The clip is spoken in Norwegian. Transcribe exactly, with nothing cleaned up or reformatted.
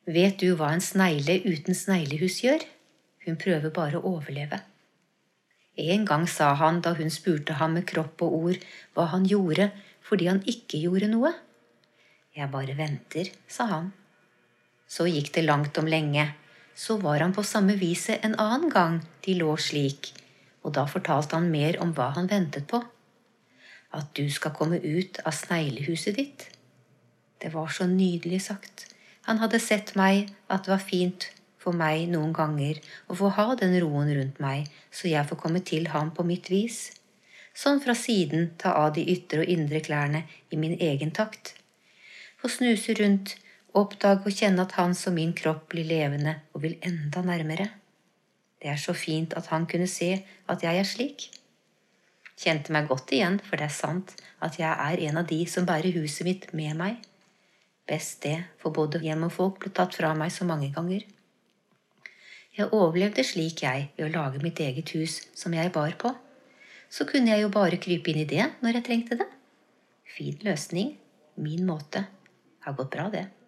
Vet du hva en snegle uten sneglehus gjør? Hun prøver bare å overleve. En gang sa han da hun spurte ham med kropp og ord hva han gjorde fordi han ikke gjorde noe. Jeg bare venter, sa han. Så gikk det langt om lenge. Så var han på samme viset en annen gang de lå slik, og da fortalte han mer om hva han ventet på. At du skal komme ut av sneglehuset ditt. Det var så nydelig sagt. Han hadde sett meg at det var fint for meg noen ganger å få ha den roen rundt meg, så jeg får komme til ham på mitt vis. Sånn fra siden ta av de ytre og indre klærne i min egen takt. Få snuse rundt, oppdage og kjenne at hans og min kropp blir levende og vil enda nærmere. Det er så fint at han kunne se at jeg er slik. Kjente meg godt igjen, for det er sant at jeg er en av de som bærer huset mitt med meg. Best det, for både hjem og folk ble tatt fra meg så mange ganger. Jeg overlevde slik jeg ved å lage mitt eget hus som jeg bar på. Så kunne jeg jo bare krype inn i det når jeg trengte det. Fin løsning, min måte. Har gått bra det.